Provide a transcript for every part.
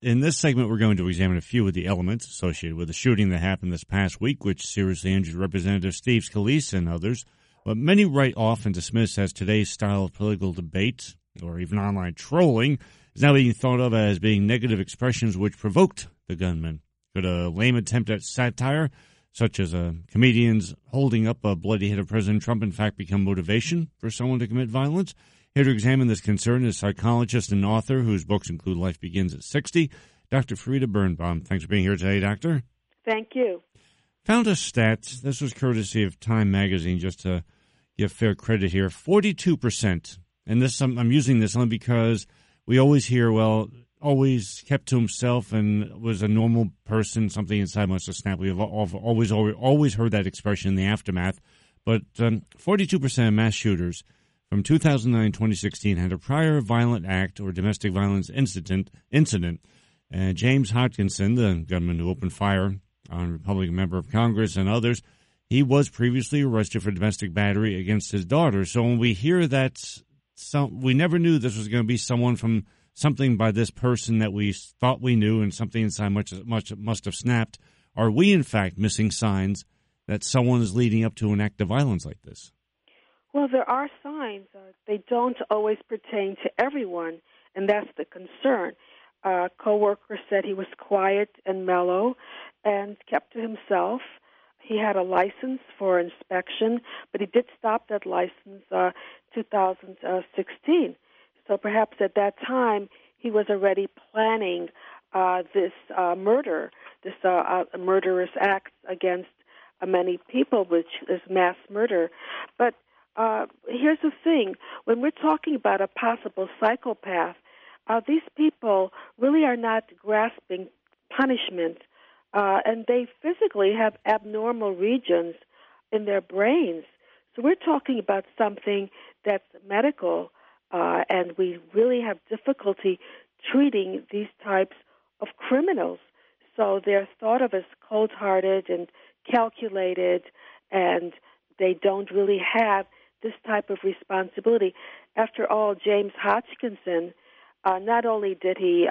In this segment, we're going to examine a few of the elements associated with the shooting that happened this past week, which seriously injured Representative Steve Scalise and others. But many write off and dismiss as today's style of political debate, or even online trolling, is now being thought of as being negative expressions which provoked the gunman. Could a lame attempt at satire, such as a comedian's holding up a bloody head of President Trump, in fact become motivation for someone to commit violence? Here to examine this concern is psychologist and author whose books include Life Begins at 60, Dr. Farida Birnbaum. Thanks for being here today, Doctor. Thank you. Found a stat. This was courtesy of Time Magazine, just to give fair credit here. 42%. And this I'm using this only because we always hear, well, always kept to himself and was a normal person, something inside must have snapped. We've always heard that expression in the aftermath. But 42% of mass shooters from 2009 2016 had a prior violent act or domestic violence incident. James Hodgkinson, the gunman who opened fire on a Republican member of Congress and others, he was previously arrested for domestic battery against his daughter. So when we hear that, we never knew this was going to be someone from something by this person that we thought we knew, and something inside much must have snapped. Are we, in fact, missing signs that someone is leading up to an act of violence like this? Well, there are signs. They don't always pertain to everyone, and that's the concern. A coworker said he was quiet and mellow and kept to himself. He had a license for inspection, but he did stop that license 2016. So perhaps at that time he was already planning this murder, this murderous act against many people, which is mass murder. But here's the thing. When we're talking about a possible psychopath, these people really are not grasping punishment, and they physically have abnormal regions in their brains. So we're talking about something that's medical, and we really have difficulty treating these types of criminals. So they're thought of as cold-hearted and calculated, and they don't really have this type of responsibility. After all, James Hodgkinson, not only did he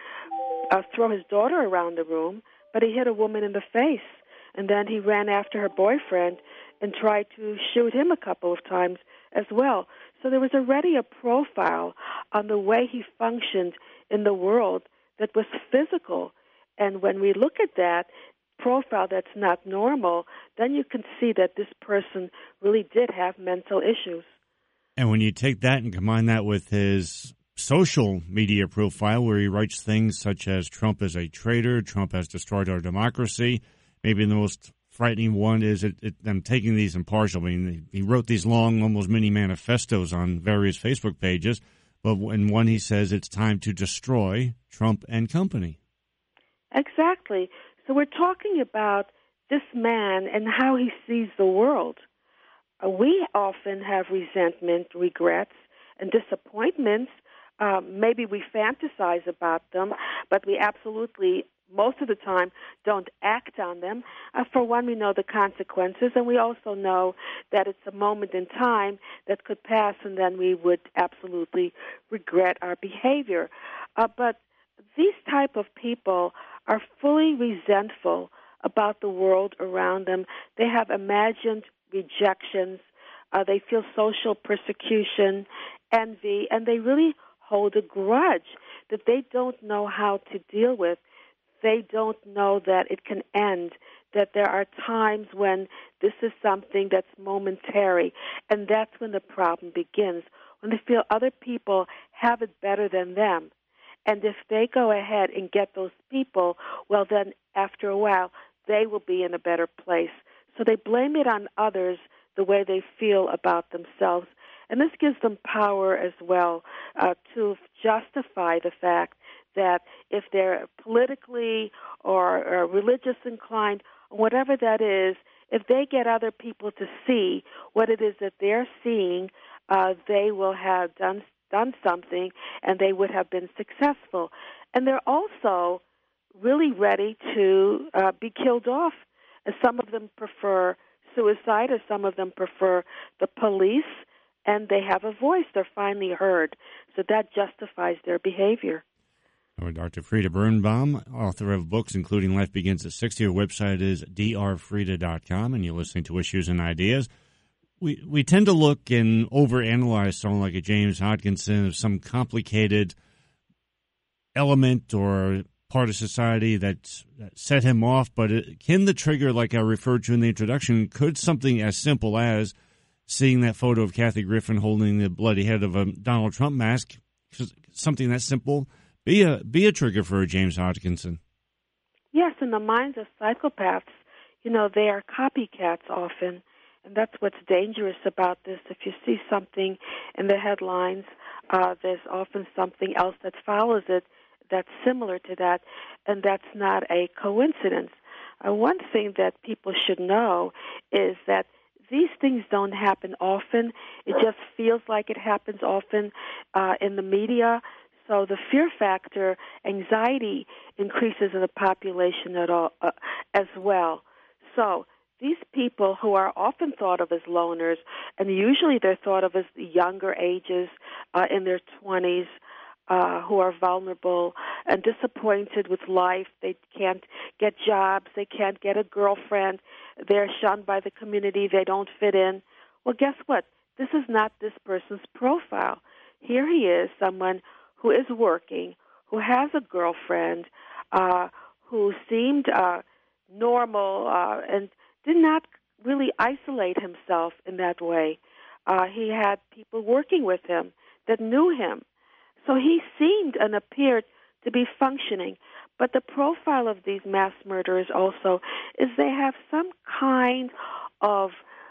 throw his daughter around the room, but he hit a woman in the face, and then he ran after her boyfriend and tried to shoot him a couple of times as well. So there was already a profile on the way he functioned in the world that was physical. And when we look at that profile that's not normal, then you can see that this person really did have mental issues. And when you take that and combine that with his social media profile, where he writes things such as Trump is a traitor, Trump has destroyed our democracy, maybe the most frightening one is I'm taking these impartial. I mean, he wrote these long, almost mini manifestos on various Facebook pages, but in one he says it's time to destroy Trump and company. Exactly. So we're talking about this man and how he sees the world. We often have resentment, regrets, and disappointments. Maybe we fantasize about them, but we absolutely, most of the time, don't act on them. For one, we know the consequences, and we also know that it's a moment in time that could pass, and then we would absolutely regret our behavior. But these type of people are fully resentful about the world around them. They have imagined rejections. They feel social persecution, envy, and they really hold a grudge that they don't know how to deal with. They don't know that it can end, that there are times when this is something that's momentary, and that's when the problem begins, when they feel other people have it better than them. And if they go ahead and get those people, well, then after a while, they will be in a better place. So they blame it on others the way they feel about themselves. And this gives them power as well to justify the fact that if they're politically or religious inclined, whatever that is, if they get other people to see what it is that they're seeing, they will have done something, and they would have been successful. And they're also really ready to be killed off. Some of them prefer suicide, or some of them prefer the police, and they have a voice. They're finally heard. So that justifies their behavior. Or Dr. Frida Birnbaum, author of books including Life Begins at 60. Her website is drfrida.com, and you're listening to Issues and Ideas. We tend to look and overanalyze someone like a James Hodgkinson of some complicated element or part of society that set him off, but can the trigger, like I referred to in the introduction, could something as simple as seeing that photo of Kathy Griffin holding the bloody head of a Donald Trump mask, something that simple, be a trigger for a James Hodgkinson? Yes, in the minds of psychopaths, they are copycats often, and that's what's dangerous about this. If you see something in the headlines, there's often something else that follows it that's similar to that, and that's not a coincidence. One thing that people should know is that these things don't happen often. It just feels like it happens often in the media. So the fear factor, anxiety increases in the population as well. So these people who are often thought of as loners, and usually they're thought of as younger ages, in their 20s, who are vulnerable and disappointed with life. They can't get jobs. They can't get a girlfriend. They're shunned by the community. They don't fit in. Well, guess what? This is not this person's profile. Here he is, someone who is working, who has a girlfriend, who seemed normal and did not really isolate himself in that way. He had people working with him that knew him. So he seemed and appeared to be functioning. But the profile of these mass murderers also is they have some kind of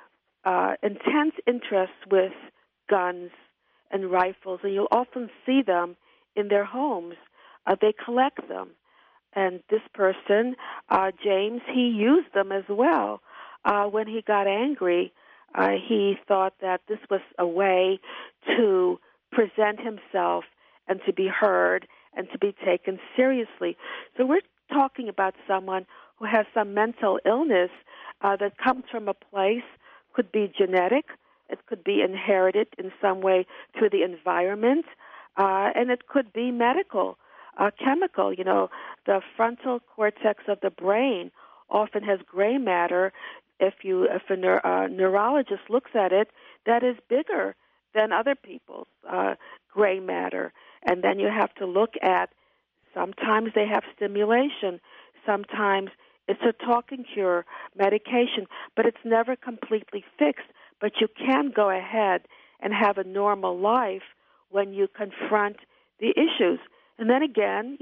intense interest with guns and rifles, and you'll often see them in their homes. They collect them. And this person, James, he used them as well. When he got angry, he thought that this was a way to present himself and to be heard and to be taken seriously. So we're talking about someone who has some mental illness that comes from a place, could be genetic, it could be inherited in some way through the environment, and it could be medical, chemical. The frontal cortex of the brain often has gray matter. If a neurologist looks at it, that is bigger than other people's gray matter. And then you have to look at, sometimes they have stimulation, sometimes it's a talking cure, medication, but it's never completely fixed. But you can go ahead and have a normal life when you confront the issues. And then again,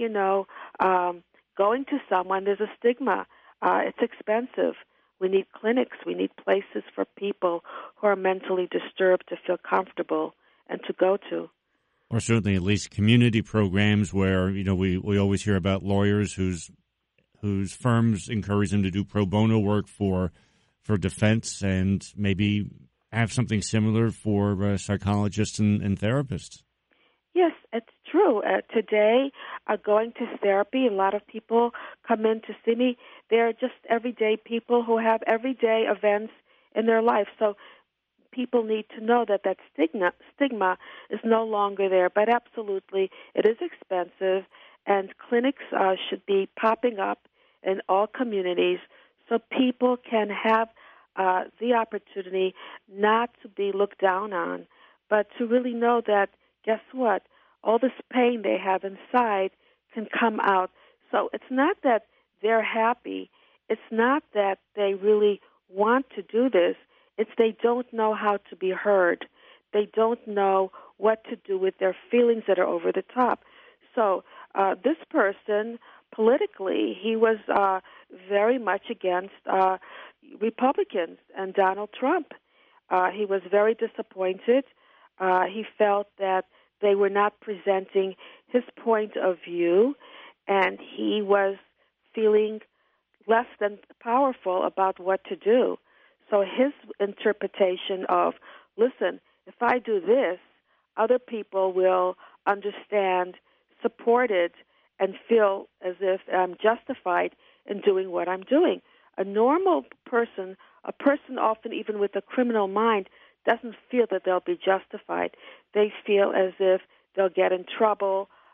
going to someone, there's a stigma. It's expensive. We need clinics. We need places for people who are mentally disturbed to feel comfortable and to go to. Or certainly at least community programs where, we always hear about lawyers whose firms encourage them to do pro bono work for defense, and maybe have something similar for psychologists and therapists. Yes, it's true. Today, going to therapy, a lot of people come in to see me. They're just everyday people who have everyday events in their life. So people need to know that stigma is no longer there. But absolutely, it is expensive, and clinics should be popping up in all communities so people can have the opportunity not to be looked down on, but to really know that, guess what, all this pain they have inside can come out. So it's not that they're happy. It's not that they really want to do this. It's they don't know how to be heard. They don't know what to do with their feelings that are over the top. So this person, politically, he was very much against Republicans and Donald Trump. He was very disappointed. He felt that they were not presenting his point of view, and he was feeling less than powerful about what to do. So his interpretation of, listen, if I do this, other people will understand, support it, and feel as if I'm justified in doing what I'm doing. A normal person, a person often even with a criminal mind, doesn't feel that they'll be justified. They feel as if they'll get in trouble,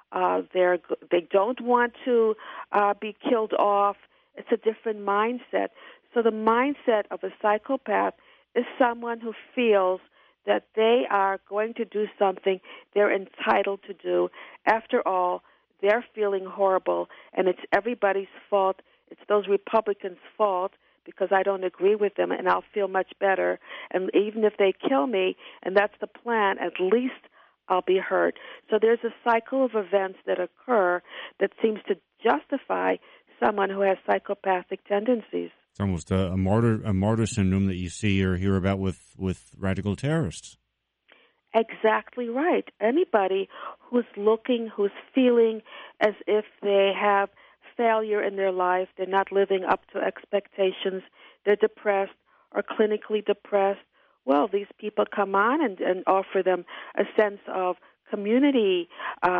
They don't want to be killed off. It's a different mindset. So the mindset of a psychopath is someone who feels that they are going to do something they're entitled to do. After all, they're feeling horrible, and it's everybody's fault. It's those Republicans' fault because I don't agree with them, and I'll feel much better. And even if they kill me, and that's the plan, at least I'll be hurt. So there's a cycle of events that occur that seems to justify someone who has psychopathic tendencies. It's almost a martyr syndrome that you see or hear about with radical terrorists. Exactly right. Anybody who's feeling as if they have failure in their life, they're not living up to expectations, they're depressed or clinically depressed, well, these people come on and offer them a sense of community,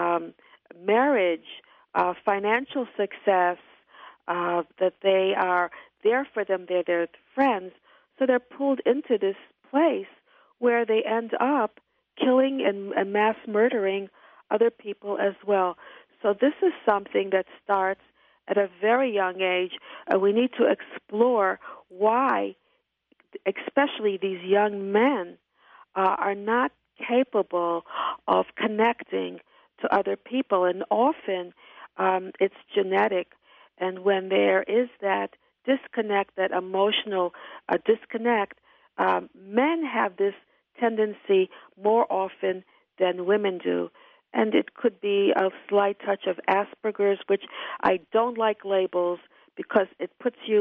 marriage, financial success, that they are there for them, they're their friends. So they're pulled into this place where they end up killing and mass murdering other people as well. So this is something that starts at a very young age. We need to explore why, especially these young men, are not capable of connecting to other people. And often it's genetic. And when there is that disconnect, that emotional disconnect, men have this tendency more often than women do. And it could be a slight touch of Asperger's, which I don't like labels because it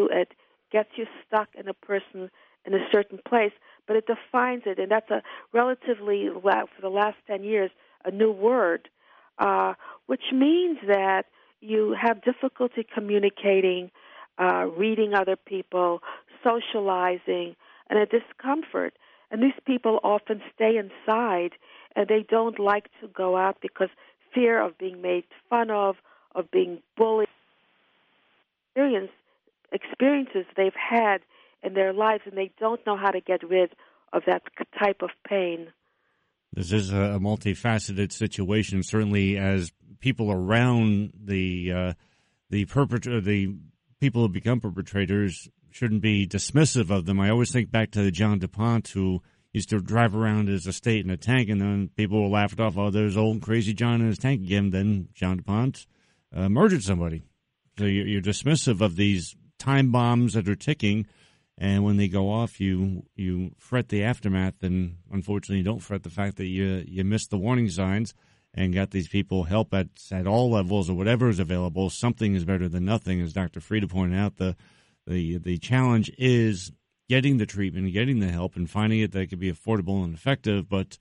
gets you stuck in a person in a certain place, but it defines it, and that's a relatively, for the last 10 years, a new word, which means that you have difficulty communicating, reading other people, socializing, and a discomfort. And these people often stay inside, and they don't like to go out because fear of being made fun of being bullied, experiences they've had in their lives, and they don't know how to get rid of that type of pain. This is a multifaceted situation, certainly as people around the people who become perpetrators shouldn't be dismissive of them. I always think back to John DuPont, who used to drive around his estate in a tank, and then people will laugh it off. Oh, there's old crazy John in his tank again. Then John DuPont murdered somebody. So you're dismissive of these time bombs that are ticking, and when they go off, you fret the aftermath, and unfortunately you don't fret the fact that you missed the warning signs and got these people help at all levels or whatever is available. Something is better than nothing, as Dr. Frieda pointed out. The challenge is getting the treatment, getting the help, and finding it that can be affordable and effective. But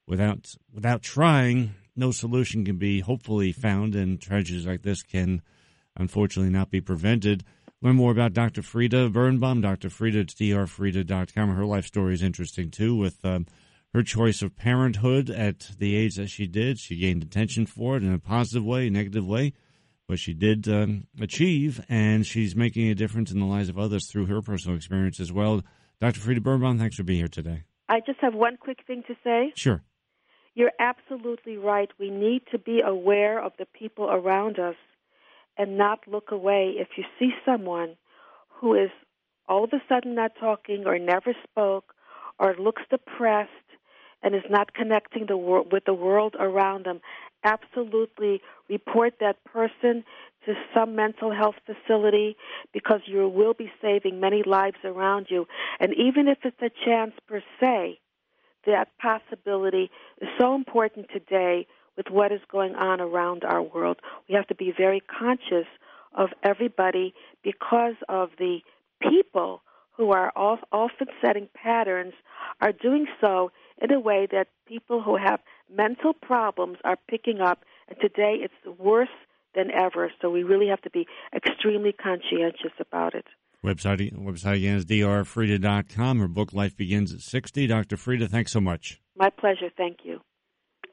without trying, no solution can be hopefully found, and tragedies like this can unfortunately not be prevented. Learn more about Dr. Frieda Birnbaum. Dr. Frieda, it's drfrieda.com. Her life story is interesting, too, with her choice of parenthood at the age that she did. She gained attention for it in a positive way, negative way, but she did achieve, and she's making a difference in the lives of others through her personal experience as well. Dr. Frieda Birnbaum, thanks for being here today. I just have one quick thing to say. Sure. You're absolutely right. We need to be aware of the people around us and not look away. If you see someone who is all of a sudden not talking or never spoke or looks depressed and is not connecting with the world around them, absolutely report that person to some mental health facility, because you will be saving many lives around you. And even if it's a chance per se, that possibility is so important today with what is going on around our world. We have to be very conscious of everybody because of the people who are often setting patterns are doing so in a way that people who have mental problems are picking up. And today it's worse than ever, so we really have to be extremely conscientious about it. Website again is drfrieda.com. Her book, Life Begins at 60. Dr. Frieda, thanks so much. My pleasure. Thank you.